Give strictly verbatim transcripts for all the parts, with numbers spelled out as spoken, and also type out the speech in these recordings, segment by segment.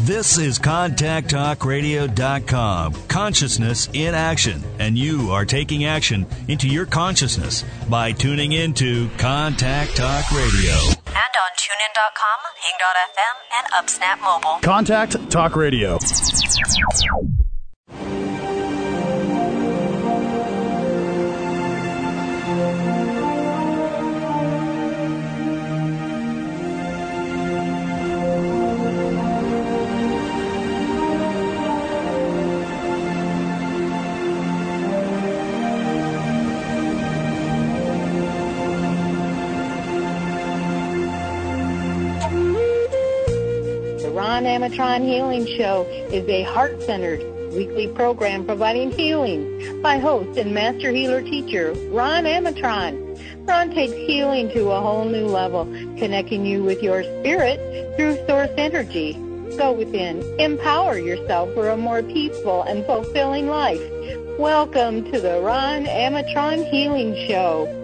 This is contact talk radio dot com. Consciousness in action. And you are taking action into your consciousness by tuning into Contact Talk Radio. And on tune in dot com, hing dot f m, and UpSnap Mobile. Contact Talk Radio. Ron Amatron Healing Show is a heart-centered weekly program providing healing by host and master healer teacher Ron Amatron. Ron takes healing to a whole new level, connecting you with your spirit through source energy. Go within, empower yourself for a more peaceful and fulfilling life. Welcome to the Ron Amatron Healing Show.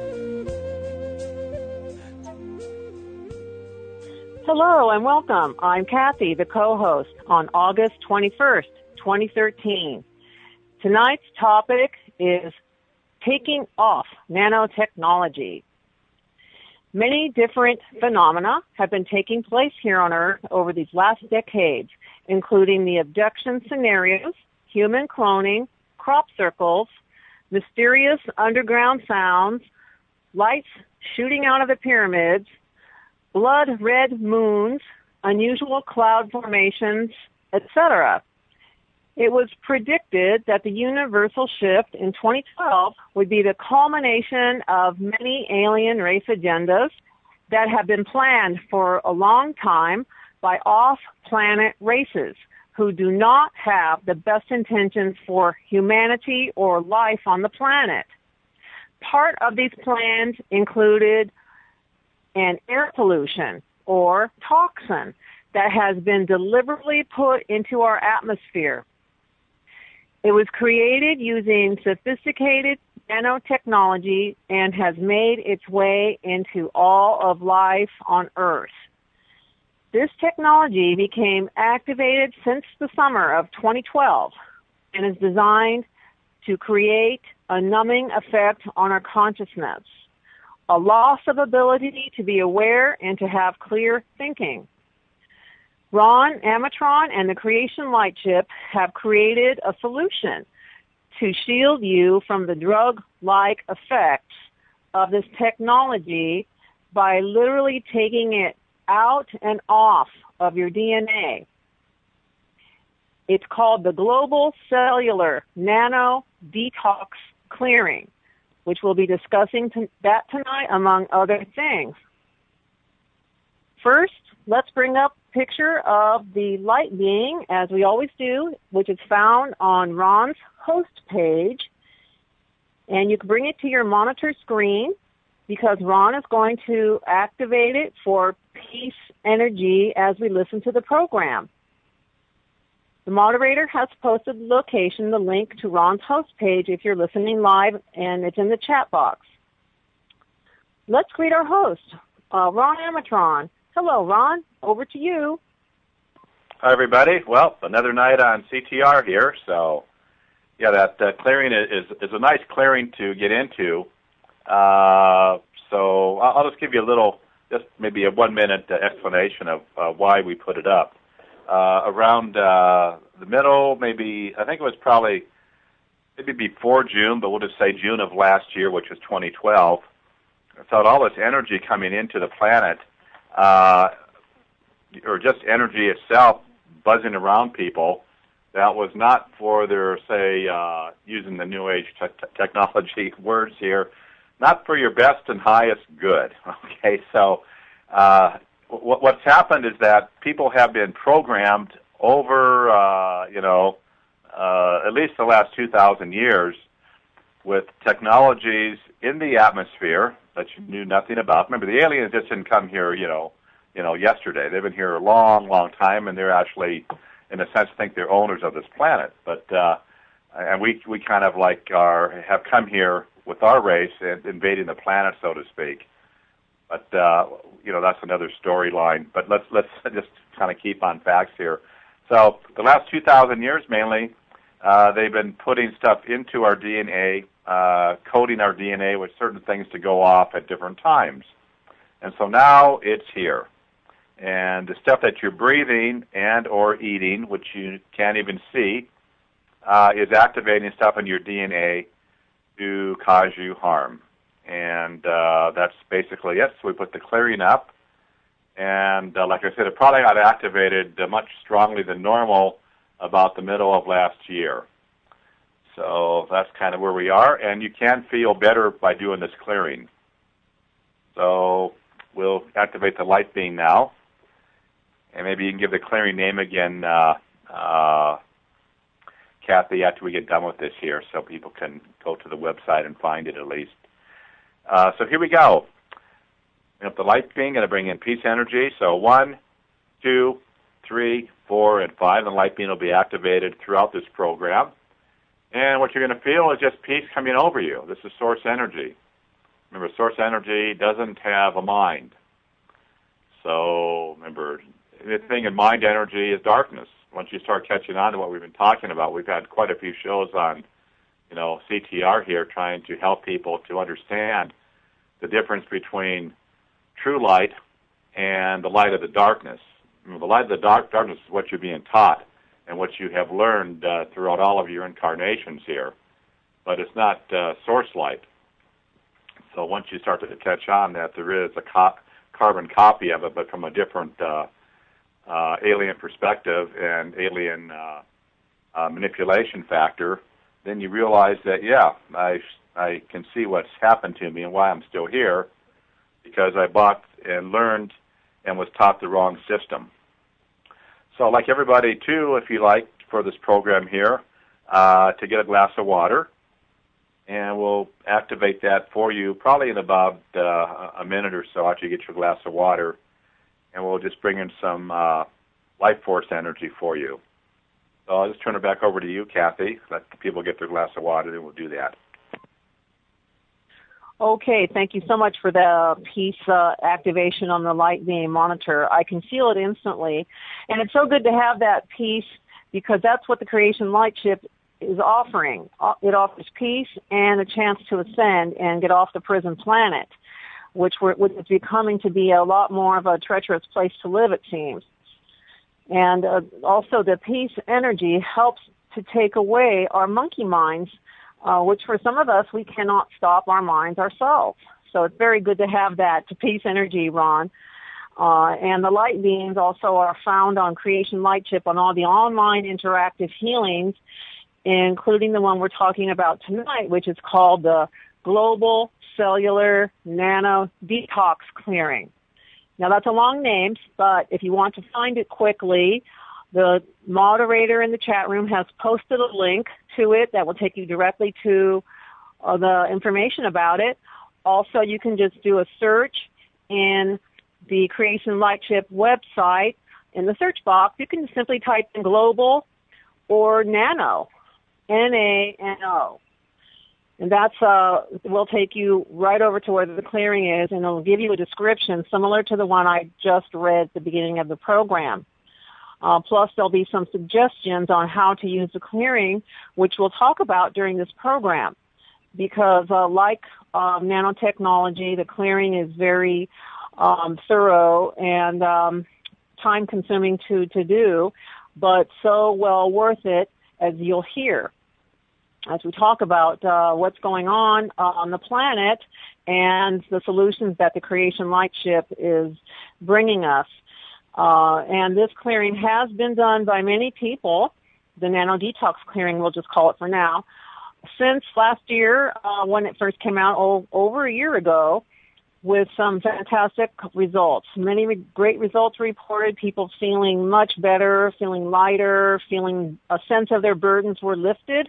Hello and welcome. I'm Kathy, the co-host, on August twenty-first, twenty thirteen. Tonight's topic is taking off nanotechnology. Many different phenomena have been taking place here on Earth over these last decades, including the abduction scenarios, human cloning, crop circles, mysterious underground sounds, lights shooting out of the pyramids, blood red moons, unusual cloud formations, et cetera. It was predicted that the universal shift in twenty twelve would be the culmination of many alien race agendas that have been planned for a long time by off-planet races who do not have the best intentions for humanity or life on the planet. Part of these plans included and air pollution or toxin that has been deliberately put into our atmosphere. It was created using sophisticated nanotechnology and has made its way into all of life on Earth. This technology became activated since the summer of twenty twelve and is designed to create a numbing effect on our consciousness, a loss of ability to be aware and to have clear thinking. Ron Amatron and the Creation Light Chip have created a solution to shield you from the drug-like effects of this technology by literally taking it out and off of your D N A. It's called the Global Cellular Nano Detox Clearing, which we'll be discussing t- that tonight, among other things. First, let's bring up a picture of the light being, as we always do, which is found on Ron's host page. And you can bring it to your monitor screen because Ron is going to activate it for peace energy as we listen to the program. The moderator has posted the location, the link to Ron's host page if you're listening live, and it's in the chat box. Let's greet our host, uh, Ron Amatron. Hello, Ron. Over to you. Hi, everybody. Well, another night on C T R here. So, yeah, that, that clearing is, is a nice clearing to get into. Uh, so I'll, I'll just give you a little, just maybe a one-minute uh, explanation of uh, why we put it up. Uh, around uh, the middle, maybe, I think it was probably maybe before June, but we'll just say June of last year, which was twenty twelve. I thought all this energy coming into the planet, uh, or just energy itself buzzing around people, that was not for their, say, uh, using the New Age te- technology words here, not for your best and highest good. Okay, so uh, w- what's happened is that people have been programmed over, uh, you know, uh, at least the last two thousand years with technologies in the atmosphere that you knew nothing about. Remember, the aliens just didn't come here, you know, you know, yesterday. They've been here a long, long time, and they're actually, in a sense, think they're owners of this planet. But uh, and we we kind of like are have come here with our race and invading the planet, so to speak. But uh, you know, that's another storyline. But let's let's just kind of keep on facts here. So the last two thousand years, mainly, uh, they've been putting stuff into our D N A, uh, coding our D N A with certain things to go off at different times. And so now it's here. And the stuff that you're breathing and or eating, which you can't even see, uh, is activating stuff in your D N A to cause you harm. And uh, that's basically it. So we put the clearing up. And uh, like I said, it probably got activated uh, much strongly than normal about the middle of last year. So that's kind of where we are. And you can feel better by doing this clearing. So we'll activate the light beam now. And maybe you can give the clearing name again, uh, uh, Kathy, after we get done with this here, so people can go to the website and find it at least. Uh, so here we go. We have the light beam, going to bring in peace energy. So one, two, three, four, and five. The light beam will be activated throughout this program. And what you're going to feel is just peace coming over you. This is source energy. Remember, source energy doesn't have a mind. So remember, the thing in mind energy is darkness. Once you start catching on to what we've been talking about, we've had quite a few shows on, you know, C T R here trying to help people to understand the difference between true light and the light of the darkness. The light of the dark darkness is what you're being taught and what you have learned uh, throughout all of your incarnations here, but it's not uh, source light. So once you start to catch on that there is a co- carbon copy of it, but from a different uh, uh, alien perspective and alien uh, uh, manipulation factor, then you realize that, yeah, I, I can see what's happened to me and why I'm still here, because I bought and learned and was taught the wrong system. So like everybody, too, if you like, for this program here, uh, to get a glass of water, and we'll activate that for you probably in about uh, a minute or so after you get your glass of water, and we'll just bring in some uh, life force energy for you. So I'll just turn it back over to you, Kathy. Let people get their glass of water, then we'll do that. Okay, thank you so much for the piece uh, activation on the light beam monitor. I can feel it instantly. And it's so good to have that piece because that's what the Creation Light Chip is offering. It offers peace and a chance to ascend and get off the prison planet, which, we're, which is becoming to be a lot more of a treacherous place to live, it seems. And uh, also the peace energy helps to take away our monkey minds, uh, which for some of us, we cannot stop our minds ourselves. So it's very good to have that peace energy, Ron. Uh, and the light beams also are found on Creation Light Chip on all the online interactive healings, including the one we're talking about tonight, which is called the Global Cellular Nano Detox Clearing. Now, that's a long name, but if you want to find it quickly, the moderator in the chat room has posted a link to it that will take you directly to uh, the information about it. Also, you can just do a search in the Creation Light Chip website. In the search box, you can simply type in global or nano, N A N O. And that's, uh, will take you right over to where the clearing is, and it'll give you a description similar to the one I just read at the beginning of the program. Uh, plus, there'll be some suggestions on how to use the clearing, which we'll talk about during this program. Because, uh, like uh, nanotechnology, the clearing is very um, thorough and um, time-consuming to, to do, but so well worth it, as you'll hear as we talk about uh, what's going on uh, on the planet and the solutions that the Creation Light Chip is bringing us. Uh, and this clearing has been done by many people, the Nano Detox Clearing, we'll just call it for now, since last year uh, when it first came out o- over a year ago, with some fantastic results. Many re- great results reported, people feeling much better, feeling lighter, feeling a sense of their burdens were lifted,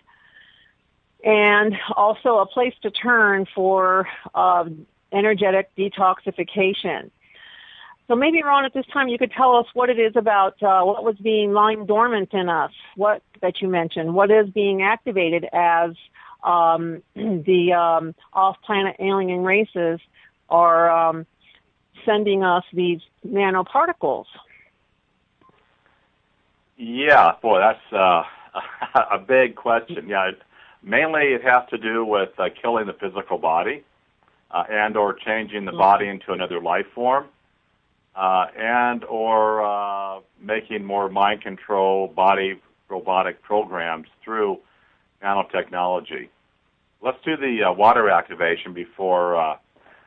and also a place to turn for uh, energetic detoxification. So maybe, Ron, at this time you could tell us what it is about uh, what was being lying dormant in us, what that you mentioned, what is being activated as um, the um, off-planet alien races are um, sending us these nanoparticles? Yeah, boy, that's uh, a big question. Yeah, it, mainly it has to do with uh, killing the physical body uh, and or changing the body into another life form uh, and or uh, making more mind control body robotic programs through nanotechnology. Let's do the uh, water activation before uh,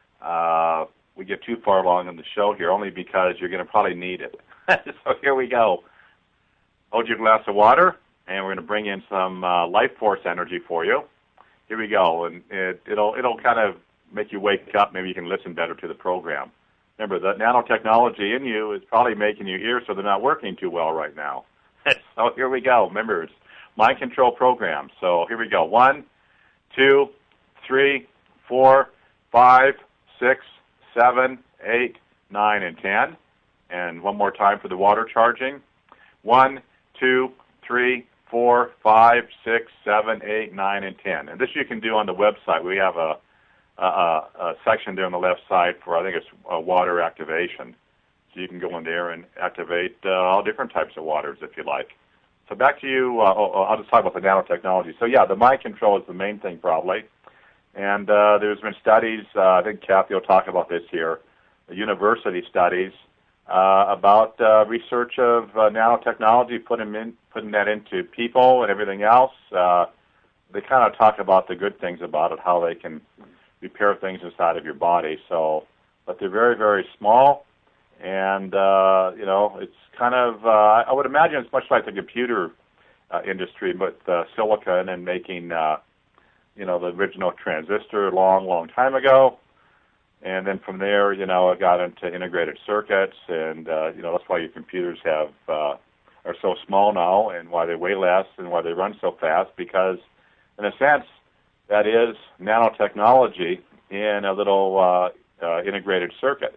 uh, we get too far along in the show here, only because you're going to probably need it. So here we go. Hold your glass of water, and we're going to bring in some uh, life force energy for you. Here we go, and it, it'll it'll kind of make you wake up. Maybe you can listen better to the program. Remember, the nanotechnology in you is probably making you hear so they're not working too well right now. So here we go. Remember, it's mind control program. So here we go. One, two, three, four, five, six, seven, eight, nine, and ten. And one more time for the water charging. One, two, three, four, five, six, seven, eight, nine, and ten. And this you can do on the website. We have a, a, a section there on the left side for, I think it's uh, water activation. So you can go in there and activate uh, all different types of waters if you like. So back to you. Uh, I'll just talk about the nanotechnology. So yeah, the mind control is the main thing probably. And uh, there's been studies, uh, I think Kathy will talk about this here, the university studies uh, about uh, research of uh, nanotechnology, putting, in, putting that into people and everything else. Uh, they kind of talk about the good things about it, how they can repair things inside of your body. So, but they're very, very small. And, uh, you know, it's kind of, uh, I would imagine it's much like the computer uh, industry with uh, silicon and making, uh, you know, the original transistor a long, long time ago. And then from there, you know, it got into integrated circuits. And, uh, you know, that's why your computers have uh, are so small now and why they weigh less and why they run so fast. Because, in a sense, that is nanotechnology in a little uh, uh, integrated circuit.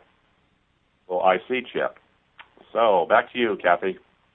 I C chip. So back to you, Kathy.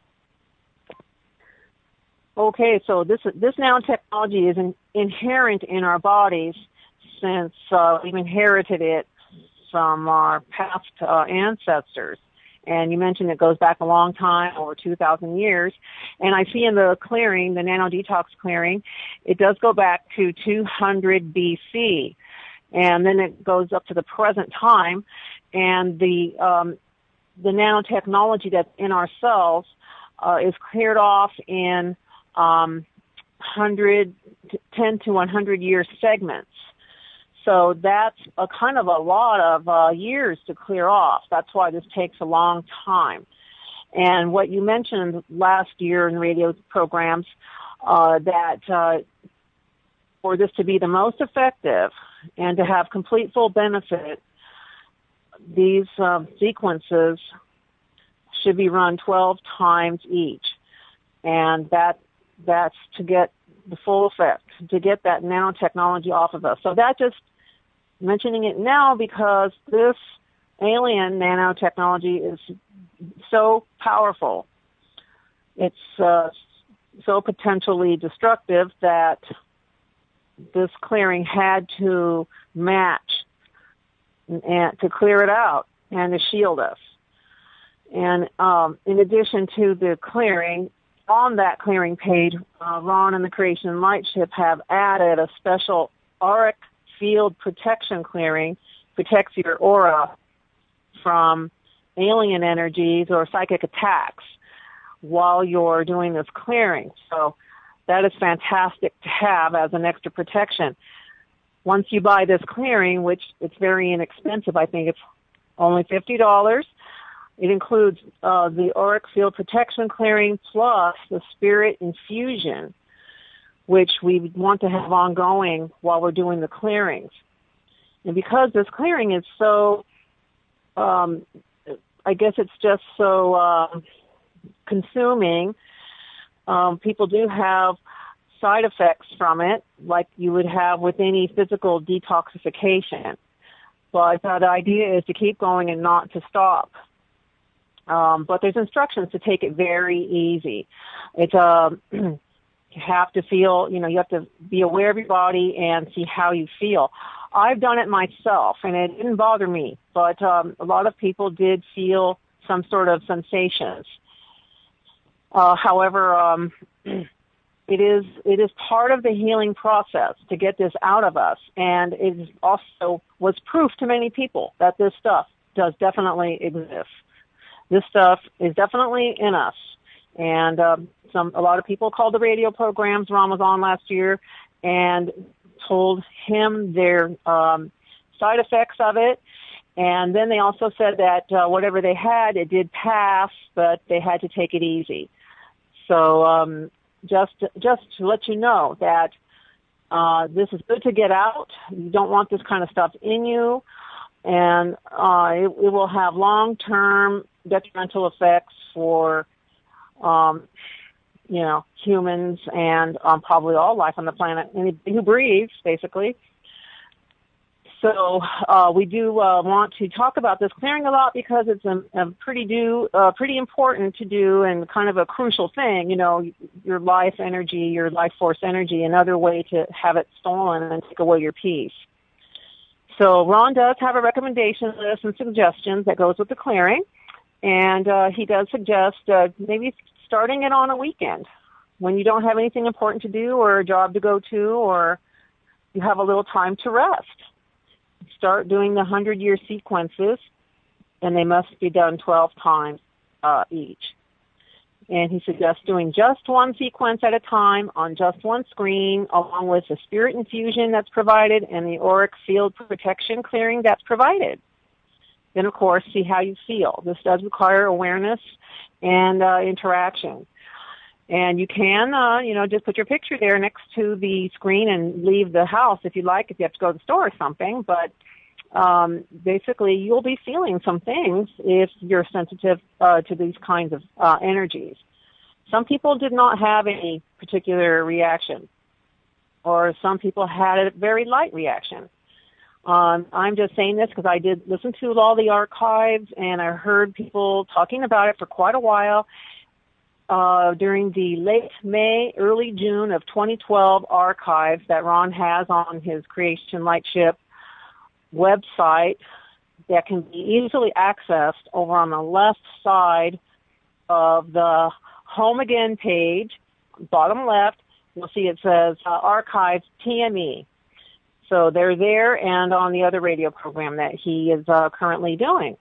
Okay, so this this nanotechnology is in, inherent in our bodies since uh, we've inherited it from our past uh, ancestors. And you mentioned it goes back a long time, over two thousand years. And I see in the clearing, the nano detox clearing, it does go back to two hundred B C. And then it goes up to the present time. And the um, the nanotechnology that's in our cells uh, is cleared off in um, one hundred, ten to one hundred year segments. So that's a kind of a lot of uh, years to clear off. That's why this takes a long time. And what you mentioned last year in radio programs, uh, that uh, for this to be the most effective and to have complete full benefit, these uh, sequences should be run twelve times each. And that that's to get the full effect, to get that nanotechnology off of us. So that just mentioning it now because this alien nanotechnology is so powerful. It's uh, so potentially destructive that this clearing had to match and to clear it out and to shield us. And um, in addition to the clearing, on that clearing page, uh, Ron and the Creation Lightship have added a special auric field protection clearing, protects your aura from alien energies or psychic attacks while you're doing this clearing. So that is fantastic to have as an extra protection. Once you buy this clearing, which it's very inexpensive, I think it's only fifty dollars, it includes uh, the auric field protection clearing plus the spirit infusion, which we want to have ongoing while we're doing the clearings. And because this clearing is so, um, I guess it's just so uh, consuming, um, people do have side effects from it, like you would have with any physical detoxification. But uh, the idea is to keep going and not to stop. Um, but there's instructions to take it very easy. It's uh, you have to feel, you know, you have to be aware of your body and see how you feel. I've done it myself, and it didn't bother me, but um, a lot of people did feel some sort of sensations. Uh, however, um, it is it is part of the healing process to get this out of us, and it also was proof to many people that this stuff does definitely exist. This stuff is definitely in us, and um, some a lot of people called the radio programs Ron was on last year and told him their um, side effects of it. And then they also said that uh, whatever they had, it did pass, but they had to take it easy. So um, just just to let you know that uh, this is good to get out. You don't want this kind of stuff in you, and uh, it, it will have long-term detrimental effects for, um, you know, humans and um, probably all life on the planet, anybody who breathes, basically. So uh, we do uh, want to talk about this clearing a lot because it's a, a pretty do uh, pretty important to do and kind of a crucial thing. You know, your life energy, your life force energy, another way to have it stolen and take away your peace. So Ron does have a recommendation list and suggestions that goes with the clearing, and uh, he does suggest uh, maybe starting it on a weekend when you don't have anything important to do or a job to go to, or you have a little time to rest. Start doing the hundred-year sequences, and they must be done twelve times uh, each. And he suggests doing just one sequence at a time on just one screen, along with the spirit infusion that's provided and the auric field protection clearing that's provided. Then, of course, see how you feel. This does require awareness and uh, interaction. And you can, uh, you know, just put your picture there next to the screen and leave the house if you like, if you have to go to the store or something. But um, basically, you'll be feeling some things if you're sensitive uh, to these kinds of uh, energies. Some people did not have any particular reaction, or some people had a very light reaction. Um, I'm just saying this because I did listen to all the archives, and I heard people talking about it for quite a while. Uh, during the late May, early June of twenty twelve archives that Ron has on his Creation Lightship website that can be easily accessed over on the left side of the Home Again page, bottom left, you'll see it says uh, Archives T M E. So they're there and on the other radio program that he is uh, currently doing.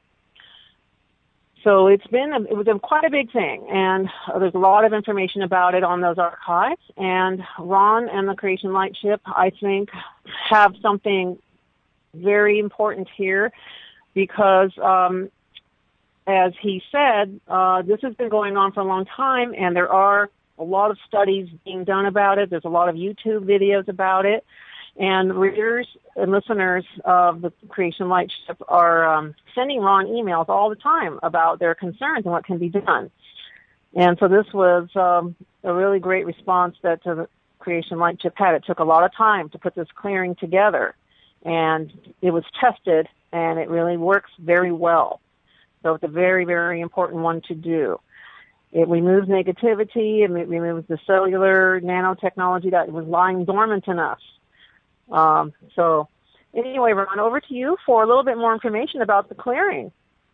So it's been a, it was a, quite a big thing, and uh, there's a lot of information about it on those archives. And Ron and the Creation Lightship, I think, have something very important here because, um, as he said, uh, this has been going on for a long time, and there are a lot of studies being done about it. There's a lot of YouTube videos about it. And readers and listeners of the Creation Lightship are um, sending Ron emails all the time about their concerns and what can be done. And so this was um, a really great response that the Creation Lightship had. It took a lot of time to put this clearing together, and it was tested, and it really works very well. So it's a very, very important one to do. It removes negativity, and it removes the cellular nanotechnology that was lying dormant in us. Um, so anyway, Ron, over to you for a little bit more information about the clearing.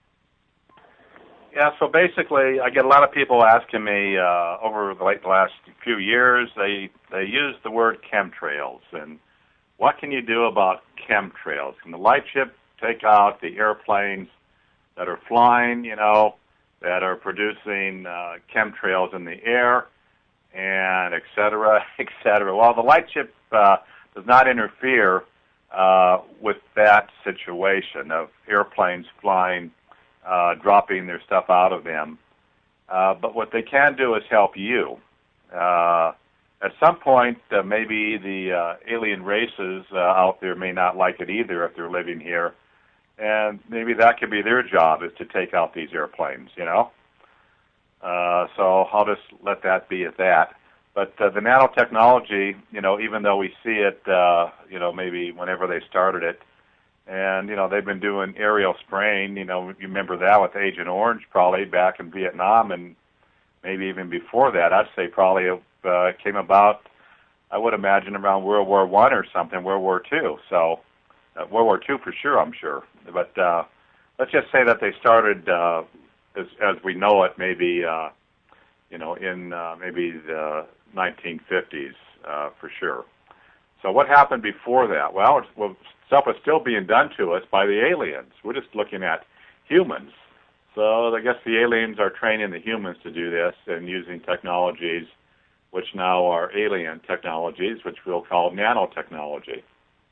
Yeah, so basically I get a lot of people asking me uh, over the, like, the last few years, they, they use the word chemtrails, and what can you do about chemtrails? Can the Lightship take out the airplanes that are flying, you know, that are producing uh, chemtrails in the air, and et cetera, et cetera? Well, the Lightship uh, does not interfere uh, with that situation of airplanes flying, uh, dropping their stuff out of them. Uh, but what they can do is help you. Uh, at some point, uh, maybe the uh, alien races uh, out there may not like it either if they're living here, and maybe that could be their job, is to take out these airplanes, you know? Uh, so I'll just let that be at that. But uh, the nanotechnology, you know, even though we see it, uh, you know, maybe whenever they started it, and, you know, they've been doing aerial spraying, you know, you remember that with Agent Orange probably back in Vietnam, and maybe even before that. I'd say probably it uh, came about, I would imagine, around World War One or something, World War Two. So uh, World War Two for sure, I'm sure. But uh, let's just say that they started, uh, as, as we know it, maybe uh, you know, in uh, maybe the nineteen fifties uh, for sure. So what happened before that? Well, it's, well, stuff was still being done to us by the aliens. We're just looking at humans. So I guess the aliens are training the humans to do this and using technologies which now are alien technologies, which we'll call nanotechnology.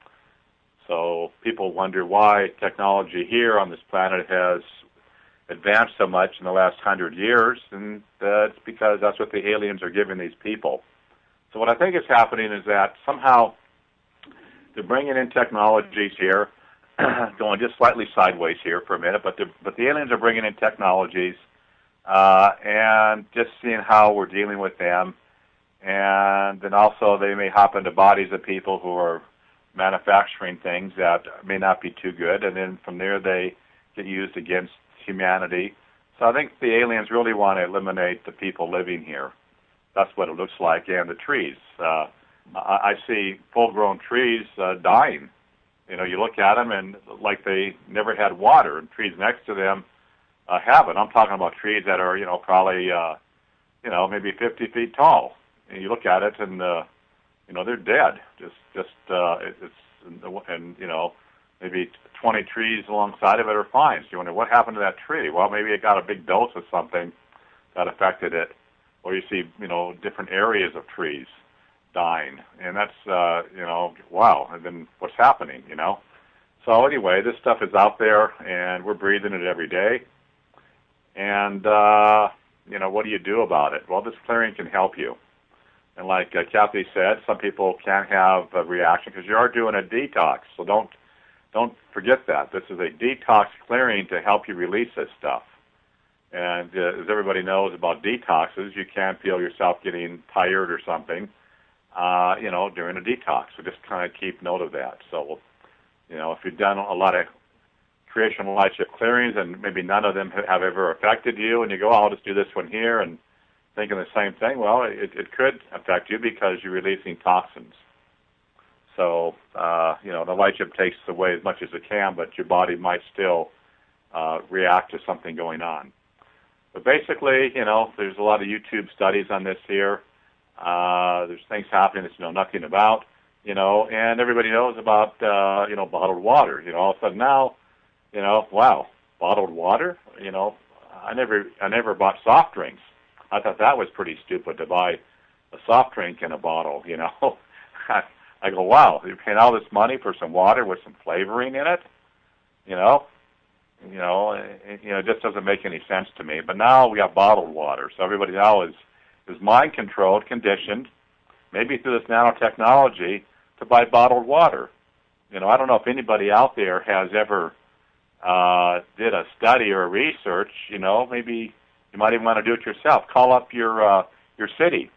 So people wonder why technology here on this planet has advanced so much in the last hundred years, and uh, it's because that's what the aliens are giving these people. So what I think is happening is that somehow they're bringing in technologies here, going just slightly sideways here for a minute, but the, but the aliens are bringing in technologies uh, and just seeing how we're dealing with them. And then also they may hop into bodies of people who are manufacturing things that may not be too good, and then from there they get used against humanity. So I think the aliens really want to eliminate the people living here. That's what it looks like, and the trees. Uh, I, I see full-grown trees uh, dying. You know, you look at them and like they never had water, and trees next to them uh, have it. I'm talking about trees that are, you know, probably, uh, you know, maybe fifty feet tall. And you look at it, and uh, you know they're dead. Just, just uh, it, it's, and you know, maybe twenty trees alongside of it are fine. So you wonder what happened to that tree? Well, maybe it got a big dose of something that affected it. Or you see, you know, different areas of trees dying, and that's, uh, you know, wow. And then what's happening? You know. So anyway, this stuff is out there, and we're breathing it every day. And uh, you know, what do you do about it? Well, this clearing can help you. And like uh, Kathy said, some people can't have a reaction because you are doing a detox. So don't don't forget that. This is a detox clearing to help you release this stuff. And uh, as everybody knows about detoxes, you can feel yourself getting tired or something, uh, you know, during a detox. So just kind of keep note of that. So, you know, if you've done a lot of creational light shift clearings and maybe none of them have ever affected you, and you go, oh, I'll just do this one here, and thinking the same thing, well, it, it could affect you because you're releasing toxins. So, uh, you know, the light shift takes away as much as it can, but your body might still uh, react to something going on. But basically, you know, there's a lot of YouTube studies on this here. Uh, there's things happening that you know nothing about, you know, and everybody knows about, uh, you know, bottled water. You know, all of a sudden now, you know, wow, bottled water? You know, I never, I never bought soft drinks. I thought that was pretty stupid to buy a soft drink in a bottle, you know. I go, wow, you're paying all this money for some water with some flavoring in it, you know. You know, it, you know, it just doesn't make any sense to me. But now we got bottled water, so everybody now is, is mind-controlled, conditioned, maybe through this nanotechnology, to buy bottled water. You know, I don't know if anybody out there has ever uh, did a study or a research, you know, maybe you might even want to do it yourself. Call up your uh, your city,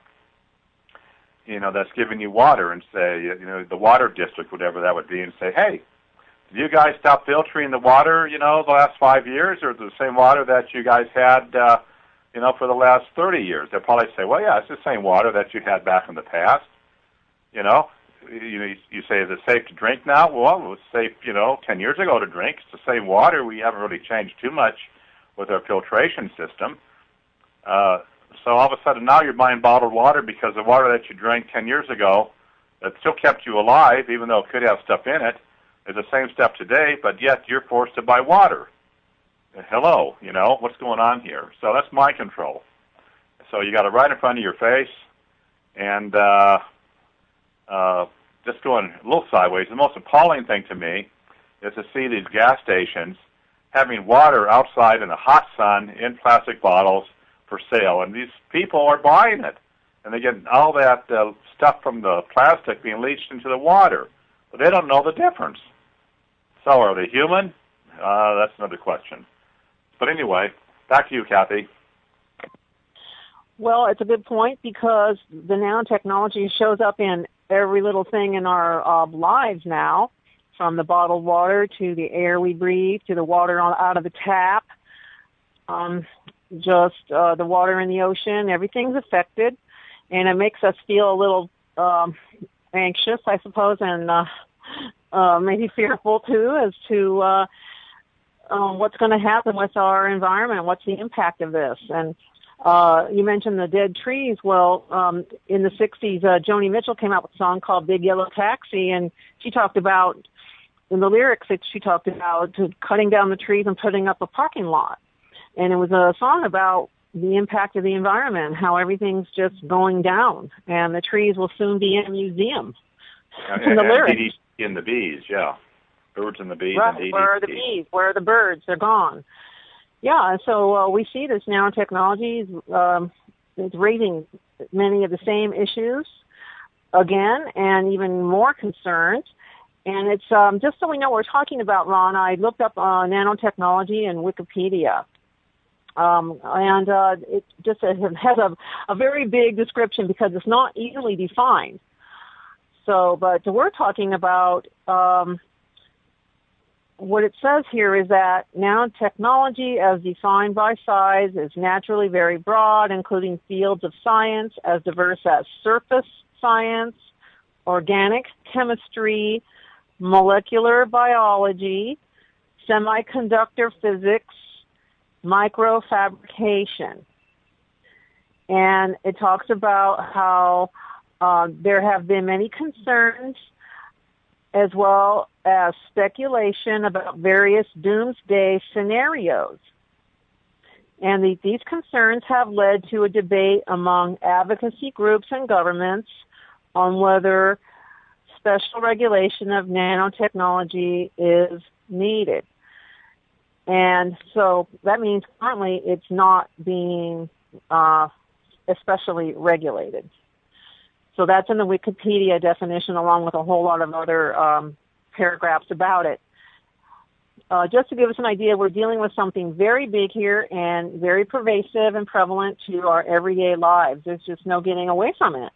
you know, that's giving you water, and say, you know, the water district, whatever that would be, and say, hey, did you guys stop filtering the water, you know, the last five years, or the same water that you guys had, uh, you know, for the last thirty years? They'll probably say, well, yeah, it's the same water that you had back in the past. You know, you, you say, is it safe to drink now? Well, it was safe, you know, ten years ago to drink. It's the same water. We haven't really changed too much with our filtration system. Uh, so all of a sudden now you're buying bottled water because the water that you drank ten years ago that still kept you alive, even though it could have stuff in it, is the same stuff today, but yet you're forced to buy water. Hello, you know, what's going on here? So that's mind control. So you got it right in front of your face, and uh, uh, just going a little sideways, the most appalling thing to me is to see these gas stations having water outside in the hot sun in plastic bottles for sale, and these people are buying it, and they get all that uh, stuff from the plastic being leached into the water, but they don't know the difference. So are they human? Uh, that's another question. But anyway, back to you, Kathy. Well, it's a good point because the nanotechnology shows up in every little thing in our uh, lives now, from the bottled water to the air we breathe to the water on, out of the tap, um, just uh, the water in the ocean. Everything's affected, and it makes us feel a little um, anxious, I suppose, and uh, uh, maybe fearful too as to uh, um, what's going to happen with our environment. What's the impact of this? And uh, you mentioned the dead trees. Well, um, in the sixties, uh, Joni Mitchell came out with a song called Big Yellow Taxi, and she talked about, in the lyrics, that she talked about cutting down the trees and putting up a parking lot. And it was a song about the impact of the environment, how everything's just going down, and the trees will soon be in a museum. And, in the and lyrics. D D T and the bees, yeah. Birds and the bees Right, and D D T. where are the bees? Where are the birds? They're gone. Yeah, so uh, we see this nanotechnology um, is raising many of the same issues again, and even more concerns. And it's um, just so we know what we're talking about, Ron, I looked up uh, nanotechnology in Wikipedia. Um, and uh, it just has a, a very big description because it's not easily defined. So, but we're talking about um, what it says here is that nanotechnology, as defined by size, is naturally very broad, including fields of science as diverse as surface science, organic chemistry, molecular biology, semiconductor physics, microfabrication. And it talks about how uh, there have been many concerns as well as speculation about various doomsday scenarios. And the, these concerns have led to a debate among advocacy groups and governments on whether special regulation of nanotechnology is needed. And so that means currently it's not being uh, especially regulated. So that's in the Wikipedia definition along with a whole lot of other um, paragraphs about it. Uh, just to give us an idea, we're dealing with something very big here and very pervasive and prevalent to our everyday lives. There's just no getting away from it.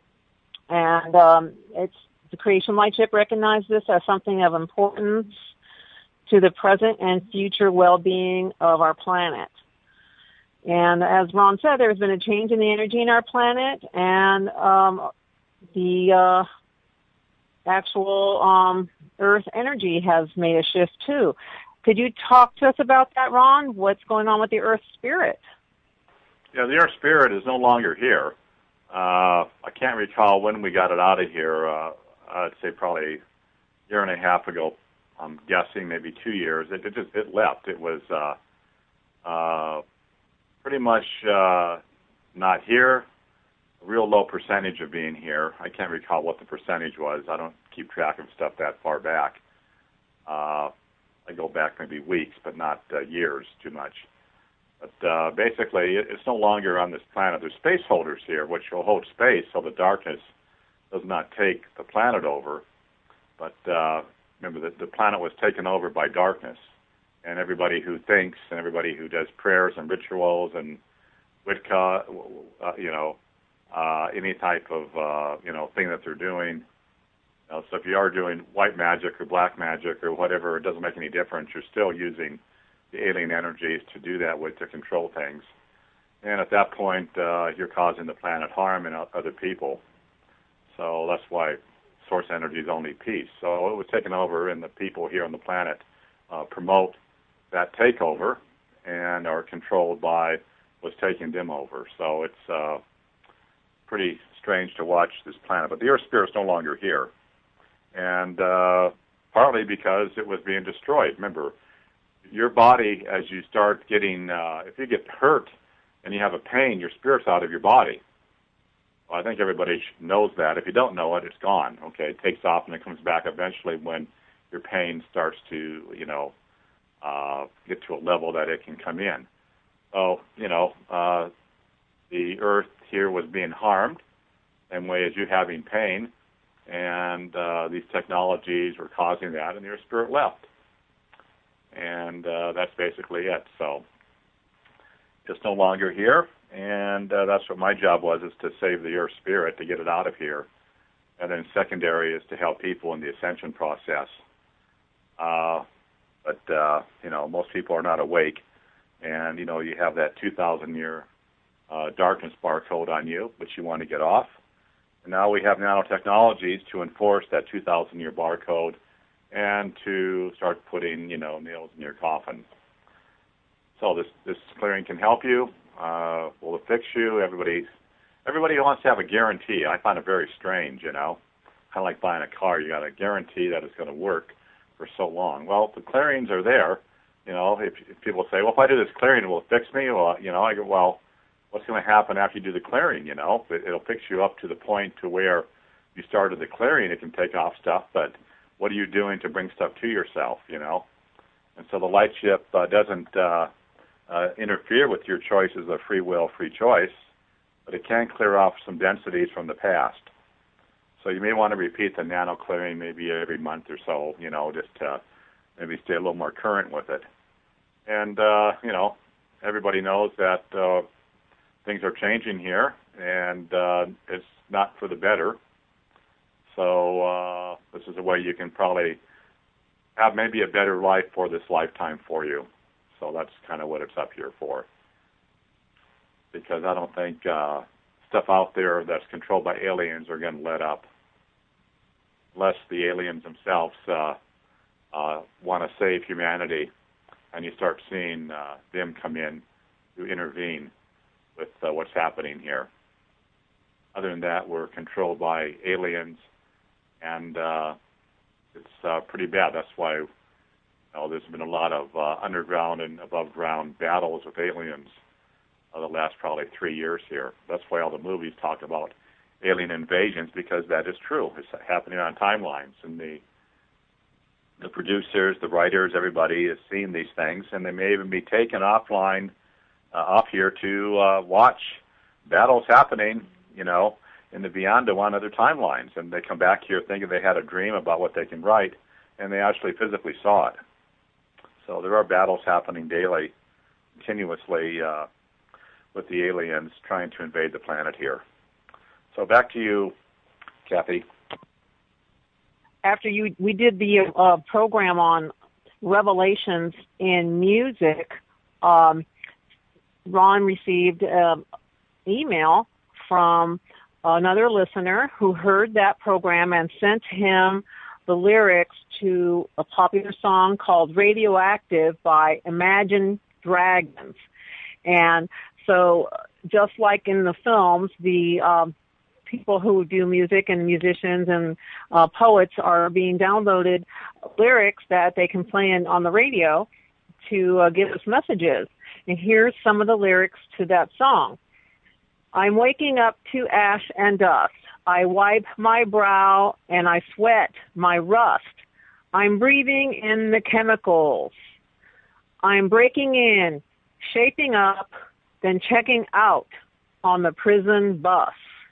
And um, it's the Creation Light Ship recognized this as something of importance to the present and future well-being of our planet. And as Ron said, there's been a change in the energy in our planet, and um, the uh, actual um, Earth energy has made a shift too. Could you talk to us about that, Ron? What's going on with the Earth spirit? Yeah, the Earth spirit is no longer here. Uh, I can't recall when we got it out of here. Uh, I'd say probably a year and a half ago. I'm guessing maybe two years. It, it just it left. It was uh, uh, pretty much uh, not here. A real low percentage of being here. I can't recall what the percentage was. I don't keep track of stuff that far back. Uh, I go back maybe weeks, but not uh, years too much. But uh, basically, it, it's no longer on this planet. There's space holders here, which will hold space so the darkness does not take the planet over. But uh, remember that the planet was taken over by darkness, and everybody who thinks and everybody who does prayers and rituals and Wicca, uh, you know, uh, any type of, uh, you know, thing that they're doing. You know, so if you are doing white magic or black magic or whatever, it doesn't make any difference. You're still using the alien energies to do that with, to control things. And at that point, uh, you're causing the planet harm and other people. So that's why source energy is only peace. So it was taken over, and the people here on the planet uh, promote that takeover and are controlled by what's taking them over. So it's uh, pretty strange to watch this planet. But the Earth spirit is no longer here. And uh, partly because it was being destroyed. Remember, your body, as you start getting, uh, if you get hurt and you have a pain, your spirit's out of your body. Well, I think everybody knows that. If you don't know it, it's gone. Okay, it takes off and it comes back eventually when your pain starts to, you know, uh, get to a level that it can come in. So, you know, uh, the Earth here was being harmed, same way as you having pain, and uh, these technologies were causing that, and your spirit left. And uh, that's basically it. So it's no longer here. And uh, that's what my job was, is to save the Earth spirit, to get it out of here. And then secondary is to help people in the ascension process. Uh, but, uh, you know, most people are not awake. And, you know, you have that two thousand year uh, darkness barcode on you, which you want to get off. And now we have nanotechnologies to enforce that two thousand year barcode and to start putting, you know, nails in your coffin. So this this clearing can help you. Uh, will it fix you? Everybody, everybody wants to have a guarantee. I find it very strange, you know. Kind of like buying a car. You got a guarantee that it's going to work for so long. Well, the clearings are there. You know, if, if people say, well, if I do this clearing, will it fix me? Well, you know, I go, well, what's going to happen after you do the clearing? You know, it, it'll fix you up to the point to where you started the clearing. It can take off stuff, but what are you doing to bring stuff to yourself? You know, and so the light ship uh, doesn't uh, uh, interfere with your choices of free will, free choice, but it can clear off some densities from the past. So you may want to repeat the nano clearing maybe every month or so. You know, just to maybe stay a little more current with it. And, uh, you know, everybody knows that uh, things are changing here, and uh, it's not for the better. So uh, this is a way you can probably have maybe a better life for this lifetime for you. So that's kind of what it's up here for. Because I don't think uh, stuff out there that's controlled by aliens are going to let up. Unless the aliens themselves uh, uh, want to save humanity, and you start seeing uh, them come in to intervene with uh, what's happening here. Other than that, we're controlled by aliens, and uh, it's uh, pretty bad. That's why you know, there's been a lot of uh, underground and above-ground battles with aliens uh, the last probably three years here. That's why all the movies talk about alien invasions, because that is true. It's happening on timelines, and the The producers, the writers, everybody is seeing these things, and they may even be taken offline, uh, off here to uh, watch battles happening, you know, in the beyond on other timelines. And they come back here thinking they had a dream about what they can write, and they actually physically saw it. So there are battles happening daily, continuously, uh, with the aliens trying to invade the planet here. So back to you, Kathy. After you, we did the uh, program on revelations in music, um, Ron received an email from another listener who heard that program and sent him the lyrics to a popular song called Radioactive by Imagine Dragons. And so just like in the films, the um, people who do music and musicians and uh, poets are being downloaded lyrics that they can play in on the radio to uh, give us messages. And here's some of the lyrics to that song. I'm waking up to ash and dust. I wipe my brow and I sweat my rust. I'm breathing in the chemicals. I'm breaking in, shaping up, then checking out on the prison bus.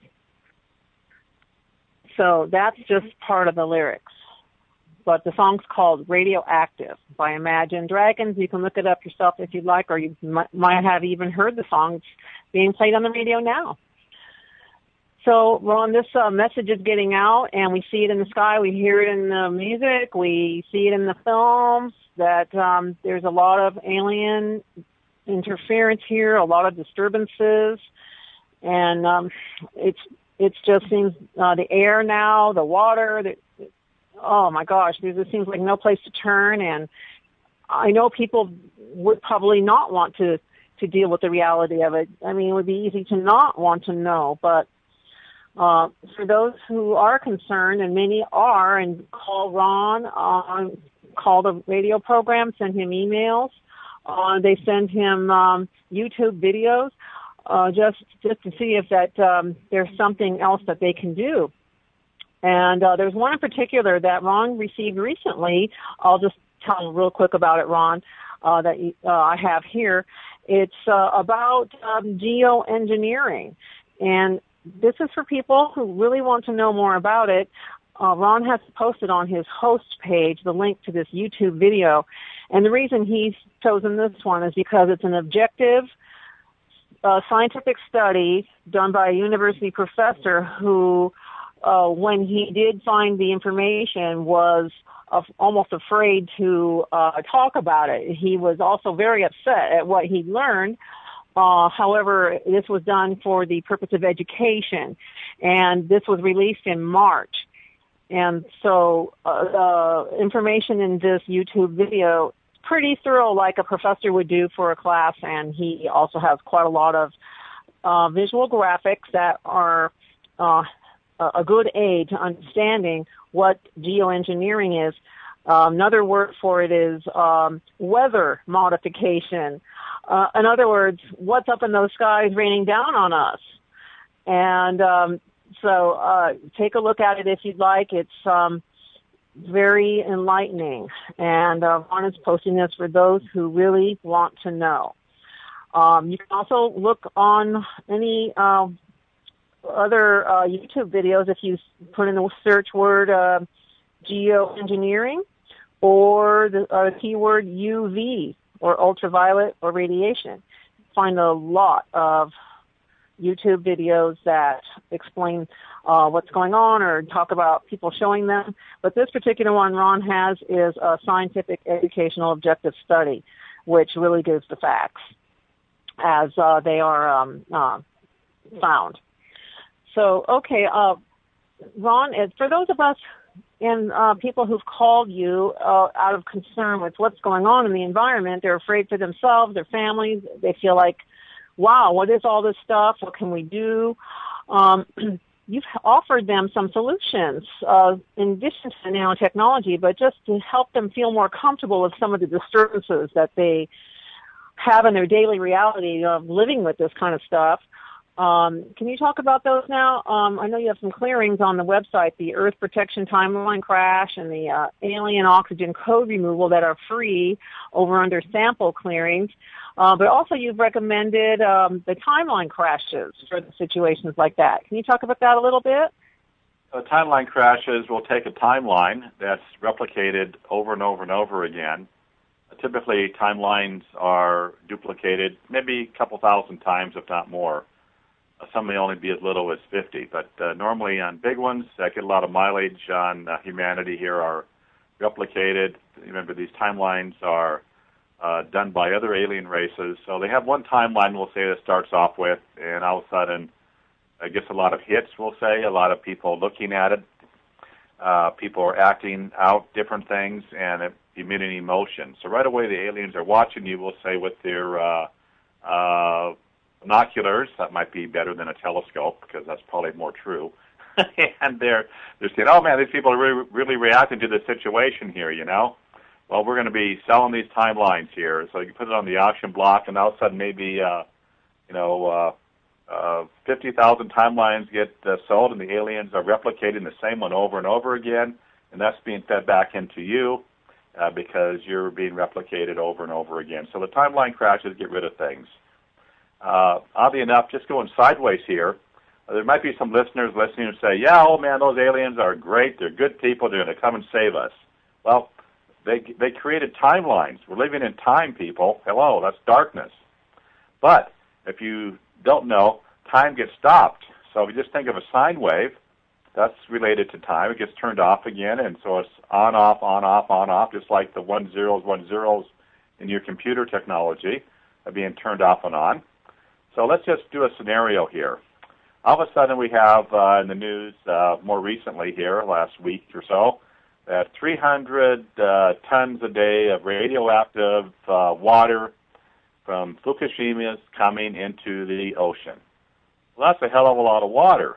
So that's just part of the lyrics. But the song's called Radioactive by Imagine Dragons. You can look it up yourself if you'd like, or you might have even heard the song. It's being played on the radio now. So, Ron, this uh, message is getting out, and we see it in the sky. We hear it in the music. We see it in the films, that um, there's a lot of alien interference here, a lot of disturbances. And um, it's it just seems uh, the air now, the water, the, oh, my gosh, there just seems like no place to turn. And I know people would probably not want to, to deal with the reality of it. I mean, it would be easy to not want to know, but Uh, for those who are concerned, and many are, and call Ron, uh, call the radio program, send him emails. Uh, they send him um, YouTube videos uh, just just to see if that um, there's something else that they can do. And uh, there's one in particular that Ron received recently. I'll just tell you real quick about it, Ron, uh, that uh, I have here. It's uh, about um, geoengineering. And this is for people who really want to know more about it. Uh, Ron has posted on his host page the link to this YouTube video. And the reason he's chosen this one is because it's an objective uh, scientific study done by a university professor who, uh, when he did find the information, was uh, almost afraid to uh, talk about it. He was also very upset at what he'd learned. Uh, however, this was done for the purpose of education, and this was released in March. and so uh, the information in this YouTube video, pretty thorough, like a professor would do for a class, and he also has quite a lot of uh, visual graphics that are uh, a good aid to understanding what geoengineering is. Uh, another word for it is um, weather modification. Uh, in other words, what's up in those skies raining down on us? And um, so uh, take a look at it if you'd like. It's um, very enlightening. And uh, Ron is posting this for those who really want to know. Um, you can also look on any uh, other uh, YouTube videos if you put in the search word uh, geoengineering or the uh, keyword U V or ultraviolet or radiation. Find a lot of YouTube videos that explain uh, what's going on or talk about people showing them. But this particular one Ron has is a scientific educational objective study, which really gives the facts as uh, they are um, uh, found. So, okay, uh, Ron, for those of us and uh, people who've called you uh, out of concern with what's going on in the environment, they're afraid for themselves, their families. They feel like, wow, what is all this stuff? What can we do? Um, you've offered them some solutions uh, in addition to nanotechnology, but just to help them feel more comfortable with some of the disturbances that they have in their daily reality of living with this kind of stuff. Um, can you talk about those now? Um, I know you have some clearings on the website, the Earth Protection Timeline Crash and the uh, Alien Oxygen Code Removal that are free over under sample clearings. Uh, but also you've recommended um, the timeline crashes for the situations like that. Can you talk about that a little bit? So timeline crashes will take a timeline that's replicated over and over and over again. Uh, typically, timelines are duplicated maybe a couple thousand times, if not more. Some may only be as little as fifty, but uh, normally on big ones that get a lot of mileage on uh, humanity here are replicated. Remember, these timelines are uh, done by other alien races. So they have one timeline, we'll say, that starts off with, and all of a sudden it gets a lot of hits, we'll say, a lot of people looking at it. Uh, people are acting out different things and emitting emotion. So right away the aliens are watching you, we'll say, with their uh, uh, binoculars. That might be better than a telescope because that's probably more true. And they're they're saying, "Oh man, these people are really, really reacting to the situation here." You know, well, we're going to be selling these timelines here, so you can put it on the auction block, and all of a sudden maybe uh, you know uh, uh, fifty thousand timelines get uh, sold, and the aliens are replicating the same one over and over again, and that's being fed back into you uh, because you're being replicated over and over again. So the timeline crashes get rid of things. Uh, oddly enough, just going sideways here, uh, there might be some listeners listening who say, yeah, oh man, those aliens are great, they're good people, they're going to come and save us. Well, they they created timelines. We're living in time, people. Hello, that's darkness. But if you don't know, time gets stopped. So if you just think of a sine wave, that's related to time. It gets turned off again, and so it's on, off, on, off, on, off, just like the one zeros, one zeros in your computer technology are being turned off and on. So let's just do a scenario here. All of a sudden we have uh, in the news uh, more recently here, last week or so, that three hundred uh, tons a day of radioactive uh, water from Fukushima is coming into the ocean. Well, that's a hell of a lot of water.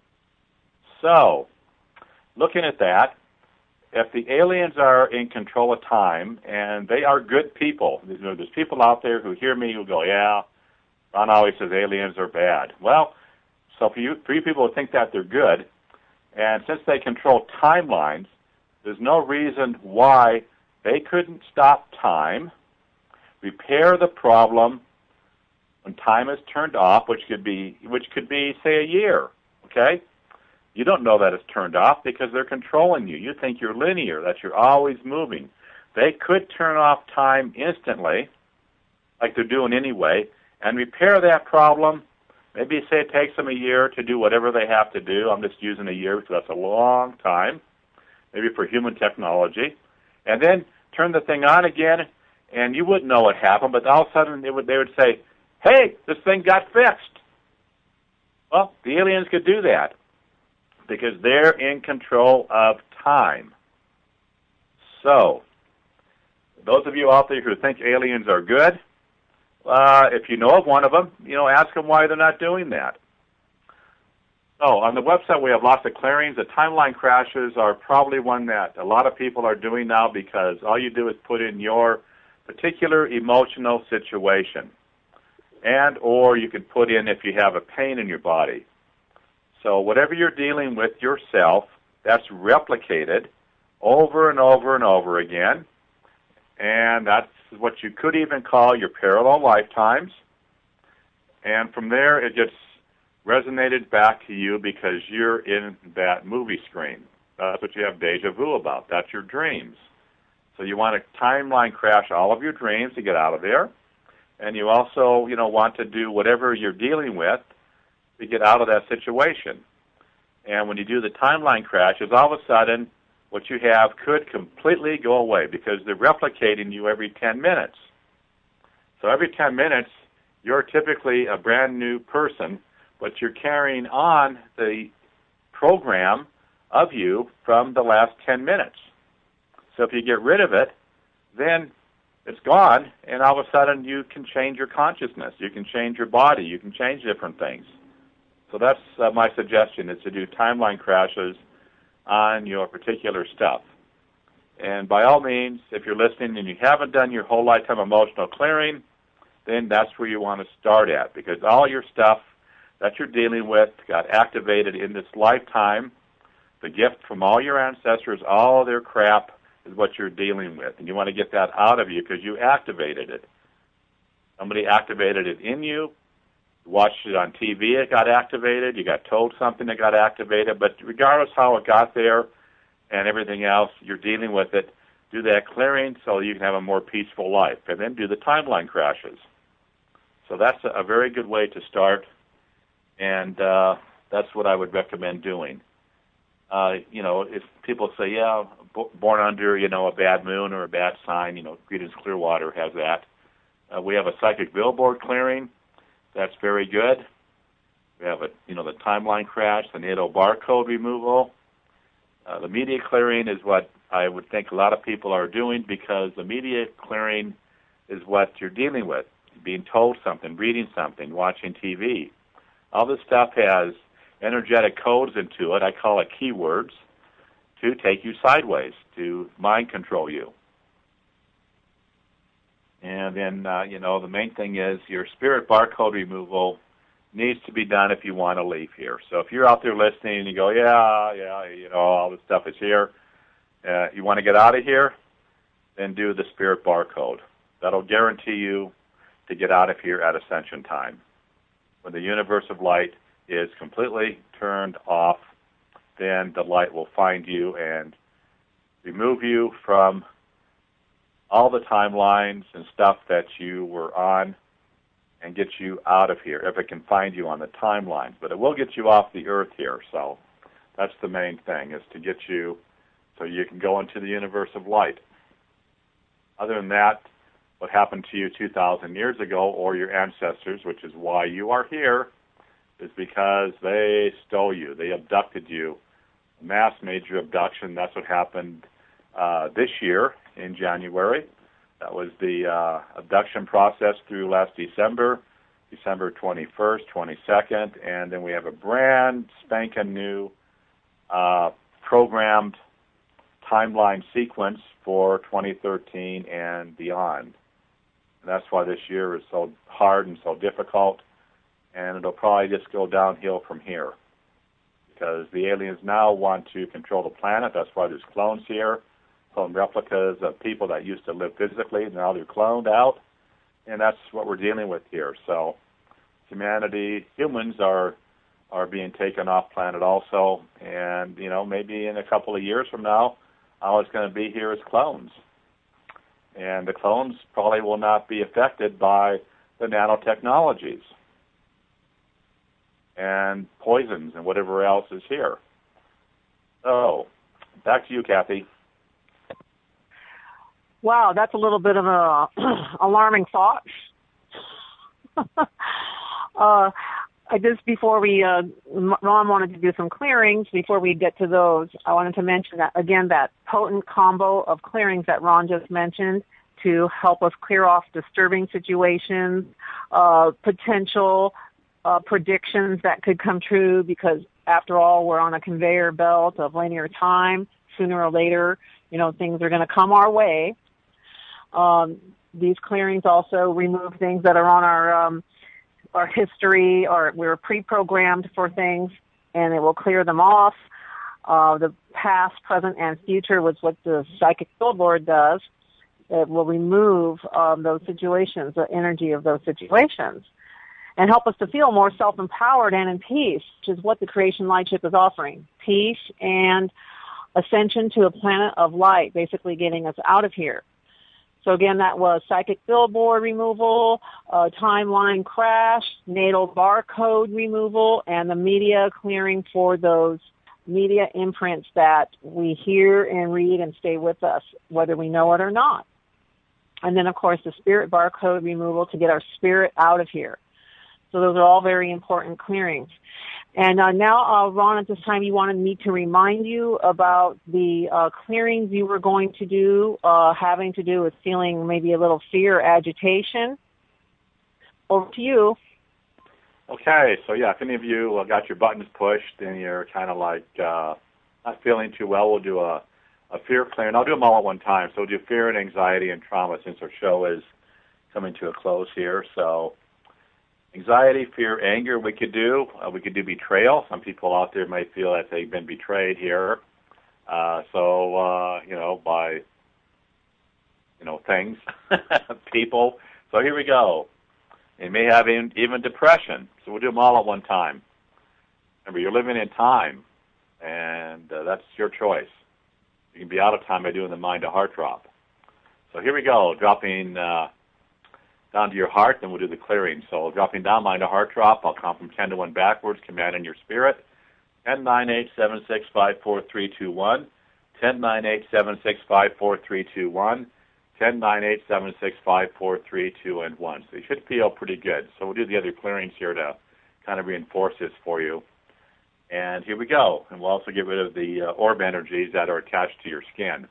So, looking at that, if the aliens are in control of time, and they are good people, you know, there's people out there who hear me who go, yeah, Ron always says aliens are bad. Well, so for you, for you people who think that they're good, and since they control timelines, there's no reason why they couldn't stop time, repair the problem when time is turned off, which could be, which could be, say, a year. Okay, you don't know that it's turned off because they're controlling you. You think you're linear, that you're always moving. They could turn off time instantly, like they're doing anyway, and repair that problem. Maybe say it takes them a year to do whatever they have to do. I'm just using a year because that's a long time, maybe for human technology. And then turn the thing on again, and you wouldn't know what happened, but all of a sudden they would, they would say, hey, this thing got fixed. Well, the aliens could do that. because they're in control of time. So, those of you out there who think aliens are good, uh, if you know of one of them, you know, ask them why they're not doing that. So, on the website, we have lots of clearings. The timeline crashes are probably one that a lot of people are doing now because all you do is put in your particular emotional situation. And or you can put in if you have a pain in your body. So whatever you're dealing with yourself, that's replicated over and over and over again. And that's what you could even call your parallel lifetimes. And from there, it just resonated back to you because you're in that movie screen. That's what you have deja vu about. That's your dreams. So you want to timeline crash all of your dreams to get out of there. And you also, you know, want to do whatever you're dealing with to get out of that situation. And when you do the timeline crashes, all of a sudden, what you have could completely go away because they're replicating you every ten minutes. So every ten minutes, you're typically a brand new person, but you're carrying on the program of you from the last ten minutes. So if you get rid of it, then it's gone, and all of a sudden you can change your consciousness. You can change your body. You can change different things. So that's uh, my suggestion, is to do timeline crashes on your particular stuff. And by all means, if you're listening and you haven't done your whole lifetime emotional clearing, then that's where you want to start at, because all your stuff that you're dealing with got activated in this lifetime. The gift from all your ancestors, all their crap, is what you're dealing with. And you want to get that out of you because you activated it. Somebody activated it in you. You watched it on T V, it got activated. You got told something that got activated. But regardless how it got there and everything else, you're dealing with it. Do that clearing so you can have a more peaceful life. And then do the timeline crashes. So that's a very good way to start. And uh, that's what I would recommend doing. Uh, you know, if people say, yeah, b- born under, you know, a bad moon or a bad sign, you know, Creedence Clearwater has that. Uh, we have a psychic billboard clearing. That's very good. We have, a, you know, the timeline crash, the NATO barcode removal. Uh, the media clearing is what I would think a lot of people are doing because the media clearing is what you're dealing with, being told something, reading something, watching T V. All this stuff has energetic codes into it. I call it keywords to take you sideways, to mind control you. And then, uh, you know, the main thing is your spirit barcode removal needs to be done if you want to leave here. So if you're out there listening and you go, yeah, yeah, you know, all this stuff is here, uh, you want to get out of here, then do the spirit barcode. That'll guarantee you to get out of here at ascension time. When the universe of light is completely turned off, then the light will find you and remove you from all the timelines and stuff that you were on and get you out of here, if it can find you on the timelines. But it will get you off the earth here, so that's the main thing, is to get you so you can go into the universe of light. Other than that, what happened to you two thousand years ago, or your ancestors, which is why you are here, is because they stole you. They abducted you. Mass major abduction. That's what happened uh, this year in January. That was the uh, abduction process through last December, December twenty-first, twenty-second, and then we have a brand spanking new uh, programmed timeline sequence for twenty thirteen and beyond. And that's why this year is so hard and so difficult. And it'll probably just go downhill from here because the aliens now want to control the planet. That's why there's clones here, clone replicas of people that used to live physically. Now they're cloned out, and that's what we're dealing with here. So humanity, humans are are being taken off planet also, and, you know, maybe in a couple of years from now, all it's going to be here is clones. And the clones probably will not be affected by the nanotechnologies and poisons and whatever else is here. So, back to you, Kathy. Wow, that's a little bit of an alarming thought. uh, I just, before we, uh, Ron wanted to do some clearings. Before we get to those, I wanted to mention that, again, that potent combo of clearings that Ron just mentioned to help us clear off disturbing situations, uh, potential uh, predictions that could come true, because after all, we're on a conveyor belt of linear time. Sooner or later, you know, things are going to come our way. Um, these clearings also remove things that are on our um, our history, or we're pre-programmed for things, and it will clear them off. Uh, the past, present, and future was what the psychic billboard does. It will remove um, those situations, the energy of those situations, and help us to feel more self-empowered and in peace, which is what the Creation Lightship is offering. Peace and ascension to a planet of light, basically getting us out of here. So again, that was psychic billboard removal, uh, timeline crash, natal barcode removal, and the media clearing for those media imprints that we hear and read and stay with us, whether we know it or not. And then, of course, the spirit barcode removal to get our spirit out of here. So those are all very important clearings. And uh, now, uh, Ron, at this time, you wanted me to remind you about the uh, clearings you were going to do, uh, having to do with feeling maybe a little fear or agitation. Over to you. Okay, so yeah, if any of you uh, got your buttons pushed and you're kind of like uh, not feeling too well, we'll do a, a fear clearing. I'll do them all at one time. So we'll do fear and anxiety and trauma, since our show is coming to a close here. So anxiety, fear, anger we could do. Uh, we could do betrayal. Some people out there may feel that they've been betrayed here. Uh, so, uh, you know, by, you know, things, people. So here we go. You may have even, even depression. So we'll do them all at one time. Remember, you're living in time, and uh, that's your choice. You can be out of time by doing the mind to heart drop. So here we go, dropping uh, down to your heart, then we'll do the clearing. So dropping down, mind to heart drop. I'll count from ten to one backwards, command in your spirit. ten, nine, eight, seven, six, five, four, three, two, one. ten, nine, eight, seven, six, five, four, three, two, one. ten, nine, eight, seven, six, five, four, three, two, and one. So you should feel pretty good. So we'll do the other clearings here to kind of reinforce this for you. And here we go. And we'll also get rid of the uh, orb energies that are attached to your skin.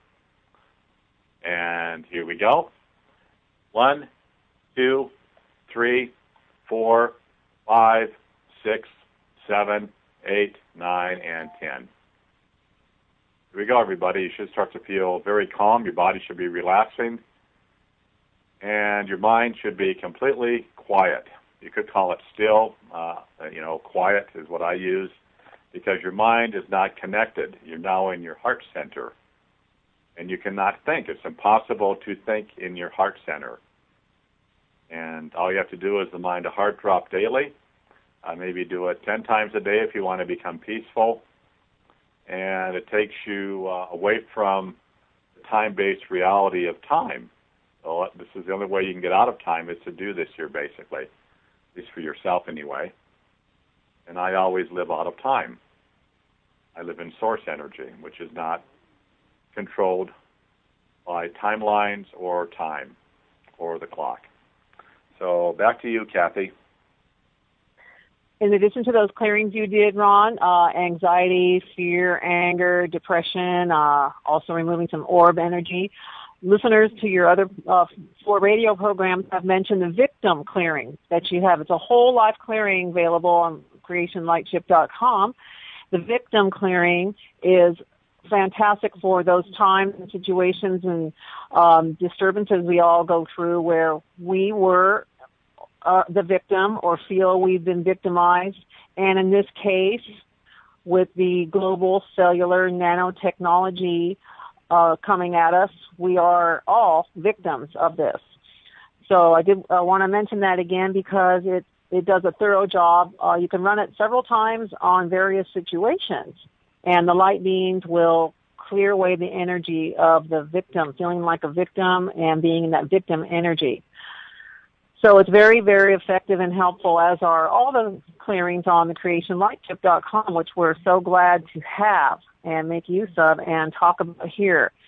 And here we go. One, two, three, four, five, six, seven, eight, nine, and ten. Here we go, everybody. You should start to feel very calm. Your body should be relaxing. And your mind should be completely quiet. You could call it still. Uh, you know, quiet is what I use, because your mind is not connected. You're now in your heart center. And you cannot think. It's impossible to think in your heart center. And all you have to do is the mind to heart drop daily. Uh, maybe do it ten times a day if you want to become peaceful. And it takes you uh, away from the time-based reality of time. So this is the only way you can get out of time, is to do this here, basically, at least for yourself anyway. And I always live out of time. I live in source energy, which is not controlled by timelines or time or the clock. So back to you, Kathy. In addition to those clearings you did, Ron, uh, anxiety, fear, anger, depression, uh, also removing some orb energy, listeners to your other uh, four radio programs have mentioned the victim clearing that you have. It's a whole life clearing available on creation lightship dot com. The victim clearing is fantastic for those times and situations and um, disturbances we all go through where we were uh, the victim or feel we've been victimized. And in this case, with the global cellular nanotechnology uh, coming at us, we are all victims of this. So I did uh, want to mention that again, because it, it does a thorough job. Uh, you can run it several times on various situations, and the light beams will clear away the energy of the victim, feeling like a victim and being in that victim energy. So it's very, very effective and helpful, as are all the clearings on the creation lightship dot com, which we're so glad to have and make use of and talk about here.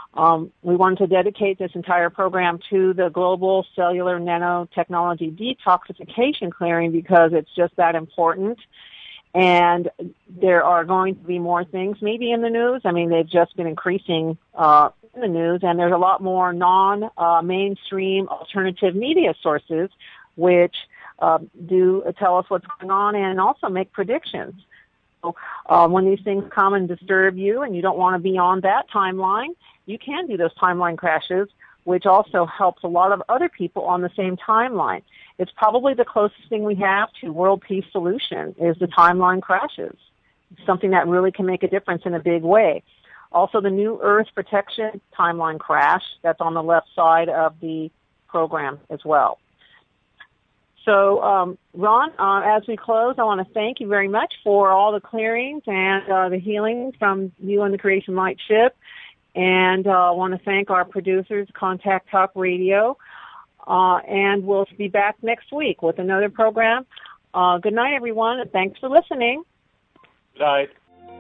Um, we wanted to dedicate this entire program to the global cellular nanotechnology detoxification clearing because it's just that important. And there are going to be more things maybe in the news. I mean, they've just been increasing uh, in the news, and there's a lot more non-mainstream uh, alternative media sources which uh, do tell us what's going on and also make predictions. So uh, when these things come and disturb you and you don't want to be on that timeline, you can do those timeline crashes, which also helps a lot of other people on the same timeline. It's probably the closest thing we have to world peace solution is the timeline crashes, something that really can make a difference in a big way. Also, the New Earth Protection timeline crash, that's on the left side of the program as well. So, um, Ron, uh, as we close, I want to thank you very much for all the clearings and uh, the healing from you and the Creation Light ship. And uh, I want to thank our producers, Contact Talk Radio. Uh, and we'll be back next week with another program. Uh, good night, everyone, and thanks for listening. Good night.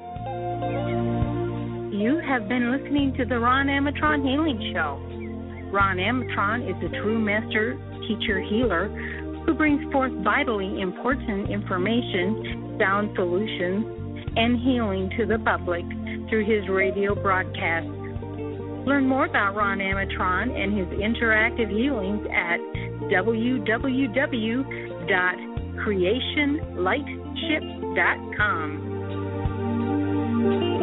You have been listening to the Ron Amatron Healing Show. Ron Amatron is a true master teacher healer who brings forth vitally important information, sound solutions, and healing to the public through his radio broadcasts. Learn more about Ron Amatron and his interactive healings at w w w dot creation light ship dot com.